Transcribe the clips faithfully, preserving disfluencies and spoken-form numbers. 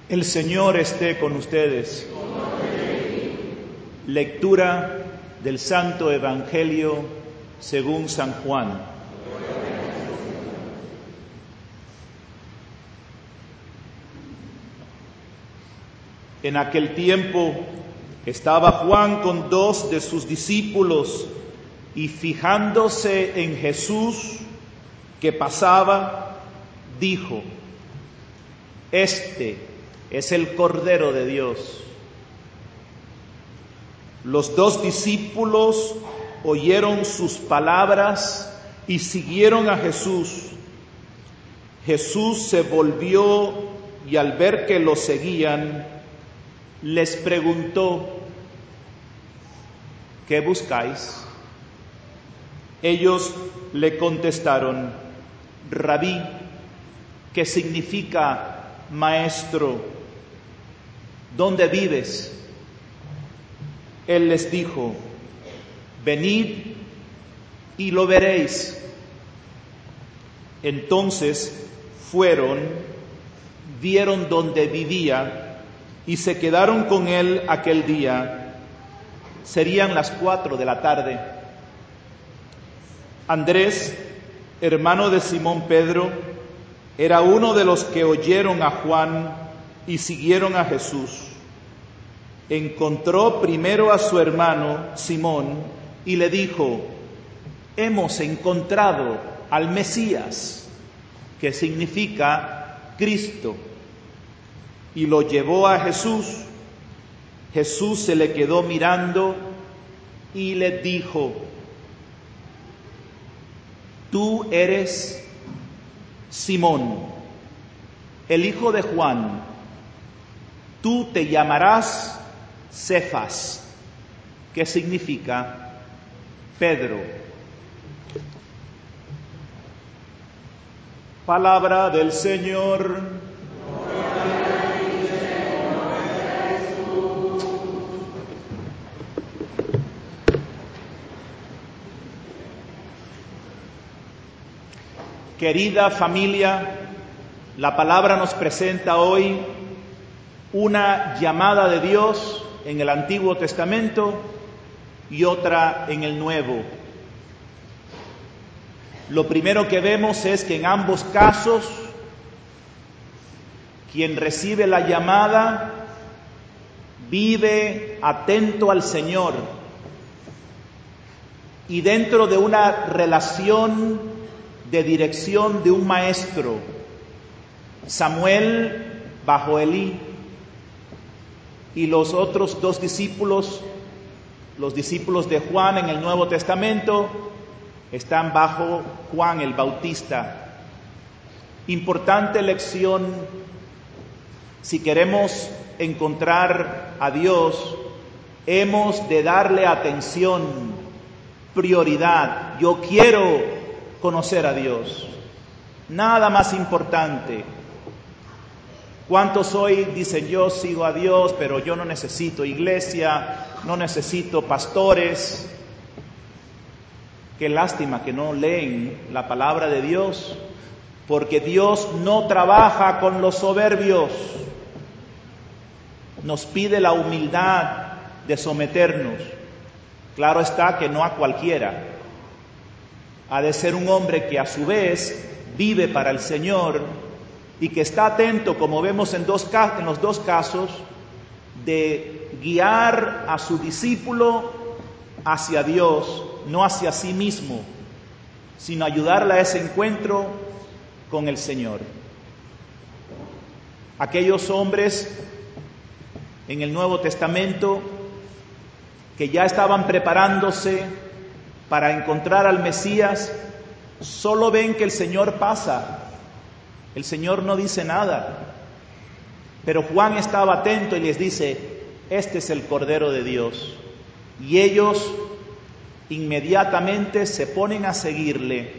El Señor esté con ustedes. Lectura del Santo Evangelio según San Juan. En aquel tiempo estaba Juan con dos de sus discípulos y fijándose en Jesús que pasaba, dijo: Este es el Cordero de Dios. Los dos discípulos oyeron sus palabras y siguieron a Jesús. Jesús se volvió y al ver que lo seguían, les preguntó: ¿qué buscáis? Ellos le contestaron: Rabí, que significa maestro, ¿dónde vives? Él les dijo: venid y lo veréis. Entonces fueron, vieron dónde vivía y se quedaron con él aquel día. Serían las cuatro de la tarde. Andrés, hermano de Simón Pedro, era uno de los que oyeron a Juan y siguieron a Jesús. Encontró primero a su hermano Simón y le dijo: hemos encontrado al Mesías, que significa Cristo. Y lo llevó a Jesús. Jesús se le quedó mirando y le dijo: tú eres Simón, el hijo de Juan. Tú te llamarás Cefas, que significa Pedro. Palabra del Señor. Querida familia, la palabra nos presenta hoy una llamada de Dios en el Antiguo Testamento y otra en el Nuevo. Lo primero que vemos es que en ambos casos, quien recibe la llamada vive atento al Señor y dentro de una relación de dirección de un maestro. Samuel bajo Elí y los otros dos discípulos, los discípulos de Juan en el Nuevo Testamento, están bajo Juan el Bautista. Importante lección: si queremos encontrar a Dios, hemos de darle atención, prioridad. Yo quiero conocer a Dios. Nada más importante. ¿Cuántos hoy dicen: yo sigo a Dios, pero yo no necesito iglesia, no necesito pastores? Qué lástima que no leen la palabra de Dios, porque Dios no trabaja con los soberbios. Nos pide la humildad de someternos. Claro está que no a cualquiera. Ha de ser un hombre que a su vez vive para el Señor y que está atento, como vemos en, dos, en los dos casos, de guiar a su discípulo hacia Dios, no hacia sí mismo, sino ayudarle a ese encuentro con el Señor. Aquellos hombres en el Nuevo Testamento que ya estaban preparándose para encontrar al Mesías, solo ven que el Señor pasa. El Señor no dice nada. Pero Juan estaba atento y les dice: este es el Cordero de Dios. Y ellos inmediatamente se ponen a seguirle.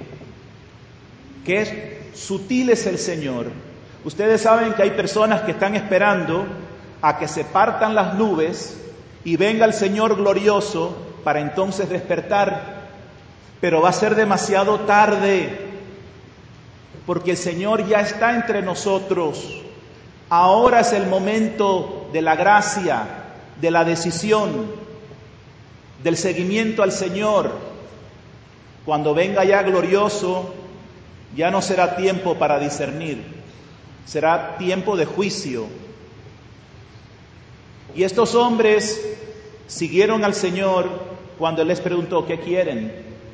Qué sutil es el Señor. Ustedes saben que hay personas que están esperando a que se partan las nubes y venga el Señor glorioso para entonces despertar. Pero va a ser demasiado tarde, porque el Señor ya está entre nosotros. Ahora es el momento de la gracia, de la decisión, del seguimiento al Señor. Cuando venga ya glorioso, ya no será tiempo para discernir, será tiempo de juicio. Y estos hombres siguieron al Señor cuando Él les preguntó, ¿qué quieren?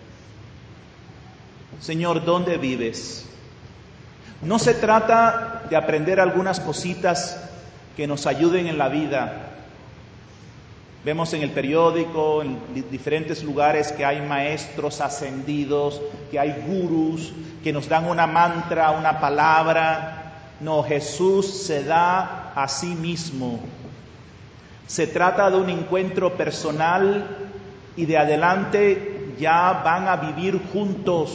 Señor, ¿dónde vives? No se trata de aprender algunas cositas que nos ayuden en la vida. Vemos en el periódico, en diferentes lugares, que hay maestros ascendidos, que hay gurús, que nos dan una mantra, una palabra. No, Jesús se da a sí mismo. Se trata de un encuentro personal y de adelante ya van a vivir juntos.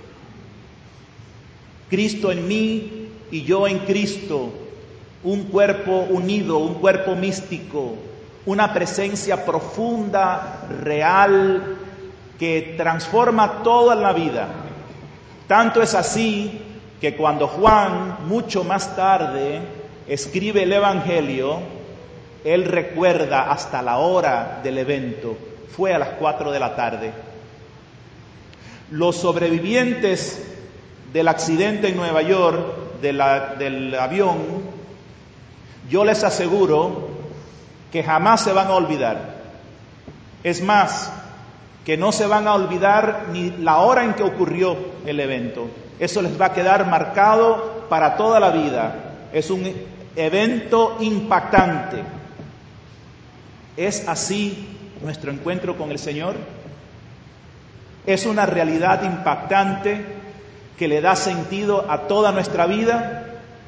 Cristo en mí y yo en Cristo. Un cuerpo unido, un cuerpo místico. Una presencia profunda, real, que transforma toda la vida. Tanto es así que cuando Juan, mucho más tarde, escribe el Evangelio, él recuerda hasta la hora del evento. Fue a las cuatro de la tarde. Los sobrevivientes del accidente en Nueva York, de la, del avión, yo les aseguro que jamás se van a olvidar. Es más, que no se van a olvidar ni la hora en que ocurrió el evento. Eso les va a quedar marcado para toda la vida. Es un evento impactante. ¿Es así nuestro encuentro con el Señor? ¿Es una realidad impactante que le da sentido a toda nuestra vida?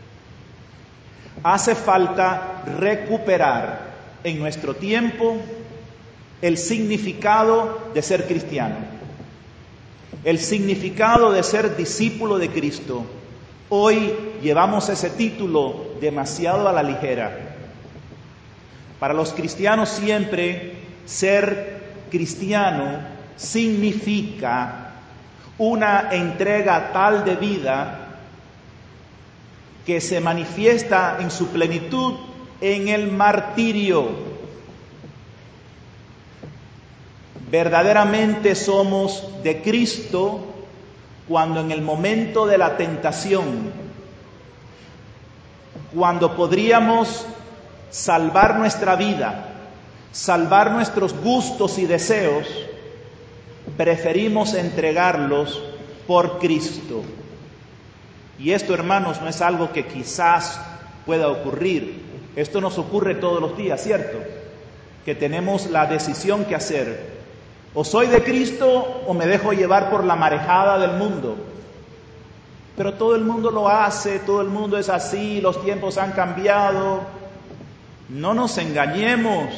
Hace falta recuperar en nuestro tiempo el significado de ser cristiano, el significado de ser discípulo de Cristo. Hoy llevamos ese título demasiado a la ligera. Para los cristianos siempre ser cristiano significa una entrega tal de vida que se manifiesta en su plenitud en el martirio. Verdaderamente somos de Cristo cuando en el momento de la tentación, cuando podríamos salvar nuestra vida, salvar nuestros gustos y deseos, preferimos entregarlos por Cristo. Y esto, hermanos, no es algo que quizás pueda ocurrir. Esto nos ocurre todos los días, ¿cierto? Que tenemos la decisión que hacer. O soy de Cristo o me dejo llevar por la marejada del mundo. Pero todo el mundo lo hace, todo el mundo es así, los tiempos han cambiado. No nos engañemos.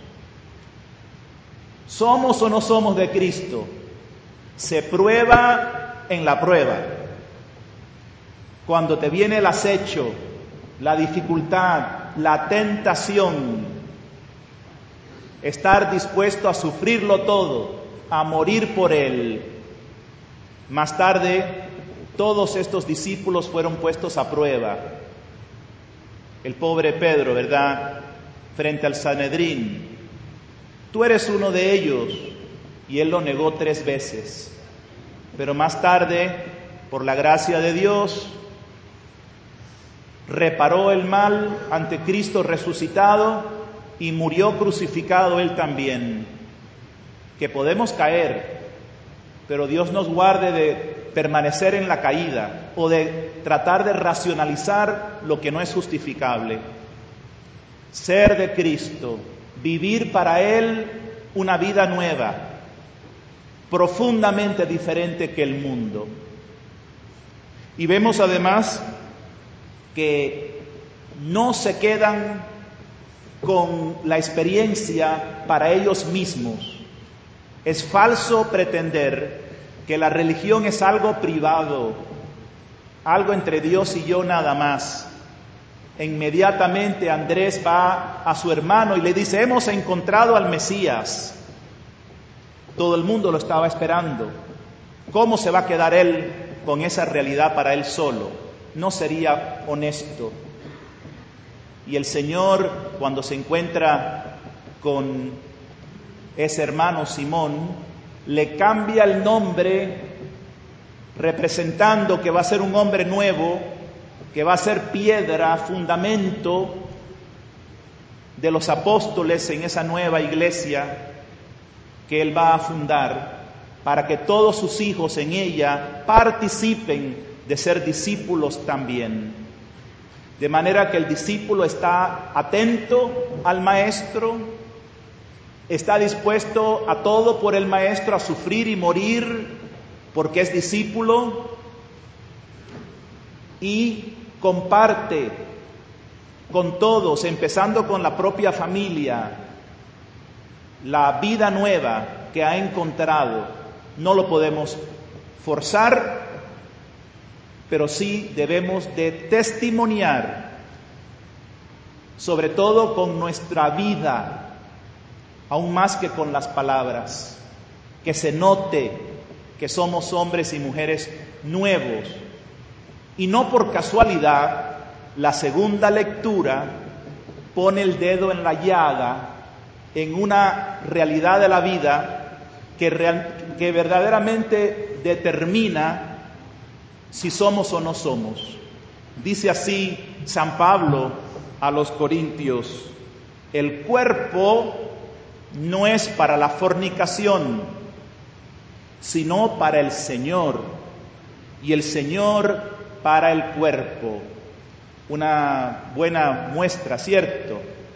¿Somos o no somos de Cristo? Se prueba en la prueba. Cuando te viene el acecho, la dificultad, la tentación, estar dispuesto a sufrirlo todo, a morir por Él. Más tarde, todos estos discípulos fueron puestos a prueba. El pobre Pedro, ¿verdad? Frente al Sanedrín. Tú eres uno de ellos. Y él lo negó tres veces. Pero más tarde, por la gracia de Dios, reparó el mal ante Cristo resucitado y murió crucificado él también. Que podemos caer, pero Dios nos guarde de permanecer en la caída o de tratar de racionalizar lo que no es justificable. Ser de Cristo, vivir para Él una vida nueva, profundamente diferente que el mundo. Y vemos además que no se quedan con la experiencia para ellos mismos. Es falso pretender que la religión es algo privado, algo entre Dios y yo nada más. Inmediatamente Andrés va a su hermano y le dice: hemos encontrado al Mesías. Todo el mundo lo estaba esperando. ¿Cómo se va a quedar él con esa realidad para él solo? No sería honesto. Y el Señor, cuando se encuentra con ese hermano Simón, le cambia el nombre, representando que va a ser un hombre nuevo, que va a ser piedra, fundamento de los apóstoles en esa nueva iglesia que él va a fundar, para que todos sus hijos en ella participen de ser discípulos también. De manera que el discípulo está atento al maestro, está dispuesto a todo por el maestro, a sufrir y morir porque es discípulo, y comparte con todos, empezando con la propia familia, la vida nueva que ha encontrado. No lo podemos forzar, pero sí debemos de testimoniar, sobre todo con nuestra vida, aún más que con las palabras, que se note que somos hombres y mujeres nuevos. Y no por casualidad, la segunda lectura pone el dedo en la llaga en una realidad de la vida que, real, que verdaderamente determina si somos o no somos. Dice así San Pablo a los Corintios: el cuerpo no es para la fornicación, sino para el Señor, y el Señor para el cuerpo. Una buena muestra, ¿cierto?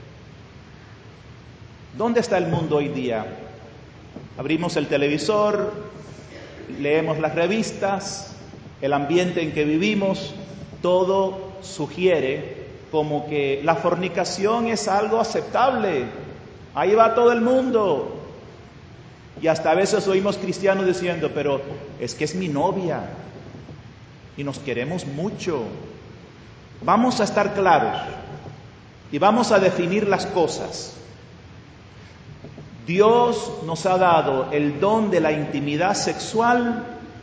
¿Dónde está el mundo hoy día? Abrimos el televisor, leemos las revistas, el ambiente en que vivimos, todo sugiere como que la fornicación es algo aceptable. Ahí va todo el mundo. Y hasta a veces oímos cristianos diciendo, pero es que es mi novia y nos queremos mucho. Vamos a estar claros y vamos a definir las cosas. Dios nos ha dado el don de la intimidad sexual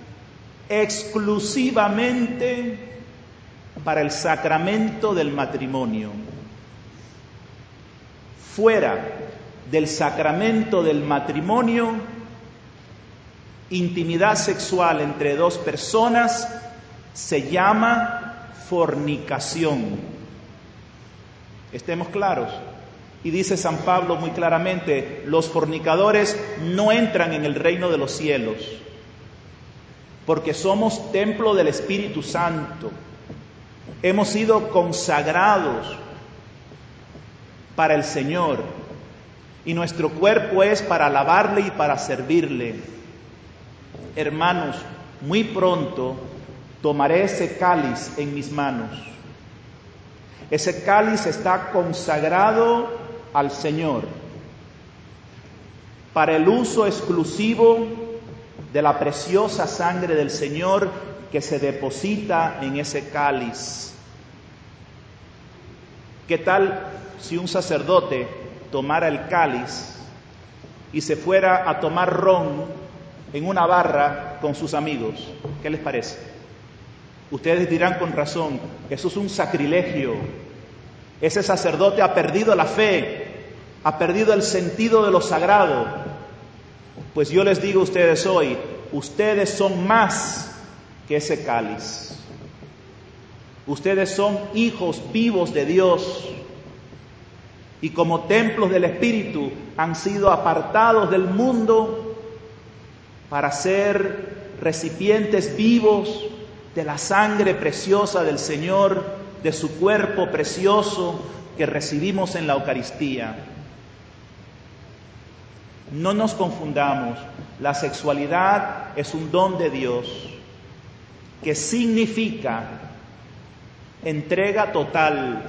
exclusivamente para el sacramento del matrimonio. Fuera del sacramento del matrimonio, intimidad sexual entre dos personas se llama fornicación. Estemos claros. Y dice San Pablo muy claramente, los fornicadores no entran en el reino de los cielos, porque somos templo del Espíritu Santo. Hemos sido consagrados para el Señor, y nuestro cuerpo es para alabarle y para servirle. Hermanos, muy pronto tomaré ese cáliz en mis manos. Ese cáliz está consagrado al Señor para el uso exclusivo de la preciosa sangre del Señor que se deposita en ese cáliz. ¿Qué tal si un sacerdote tomara el cáliz y se fuera a tomar ron en una barra con sus amigos? ¿Qué les parece? Ustedes dirán con razón, eso es un sacrilegio. Ese sacerdote ha perdido la fe, ha perdido el sentido de lo sagrado. Pues yo les digo a ustedes hoy, ustedes son más que ese cáliz. Ustedes son hijos vivos de Dios y como templos del Espíritu han sido apartados del mundo para ser recipientes vivos de la sangre preciosa del Señor, de su cuerpo precioso que recibimos en la Eucaristía. No nos confundamos, la sexualidad es un don de Dios que significa entrega total,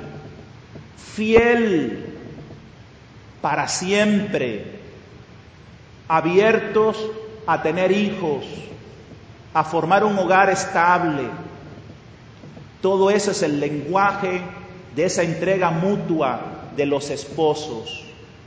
fiel para siempre, abiertos a tener hijos, a formar un hogar estable. Todo eso es el lenguaje de esa entrega mutua de los esposos.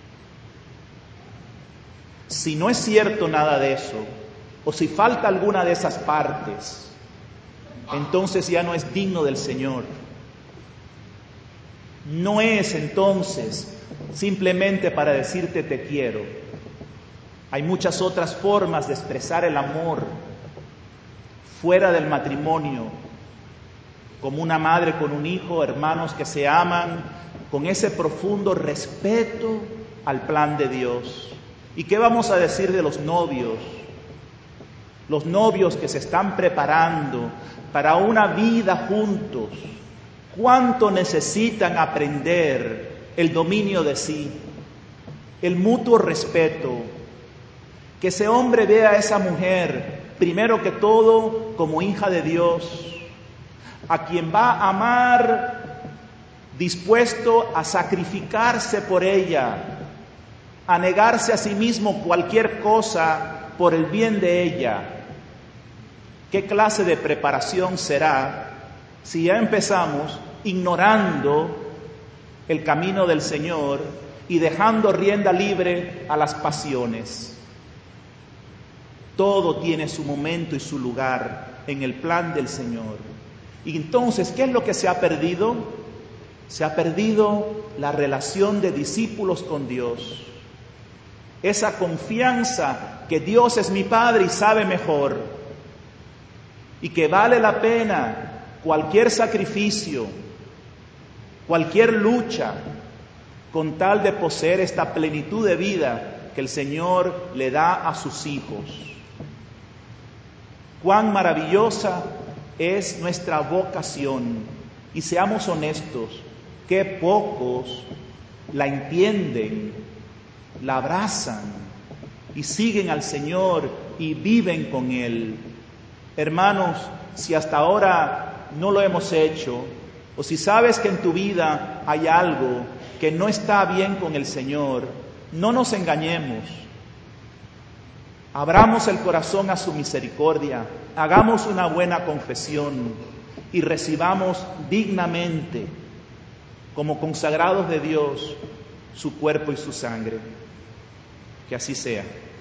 Si no es cierto nada de eso, o si falta alguna de esas partes, entonces ya no es digno del Señor. no es entonces simplemente para decirte te quiero. Hay muchas otras formas de expresar el amor fuera del matrimonio, como una madre con un hijo, hermanos que se aman con ese profundo respeto al plan de Dios. ¿Y qué vamos a decir de los novios? Los novios que se están preparando para una vida juntos. ¿Cuánto necesitan aprender el dominio de sí, el mutuo respeto? Que ese hombre vea a esa mujer, primero que todo, como hija de Dios, a quien va a amar, dispuesto a sacrificarse por ella, a negarse a sí mismo cualquier cosa por el bien de ella. ¿Qué clase de preparación será si ya empezamos ignorando el camino del Señor y dejando rienda libre a las pasiones? Todo tiene su momento y su lugar en el plan del Señor. Y entonces, ¿qué es lo que se ha perdido? Se ha perdido la relación de discípulos con Dios. Esa confianza que Dios es mi Padre y sabe mejor. Y que vale la pena cualquier sacrificio, cualquier lucha, con tal de poseer esta plenitud de vida que el Señor le da a sus hijos. Cuán maravillosa es nuestra vocación, y seamos honestos, qué pocos la entienden, la abrazan y siguen al Señor y viven con Él. Hermanos, si hasta ahora no lo hemos hecho, o si sabes que en tu vida hay algo que no está bien con el Señor, no nos engañemos. Abramos el corazón a su misericordia, hagamos una buena confesión y recibamos dignamente, como consagrados de Dios, su cuerpo y su sangre. Que así sea.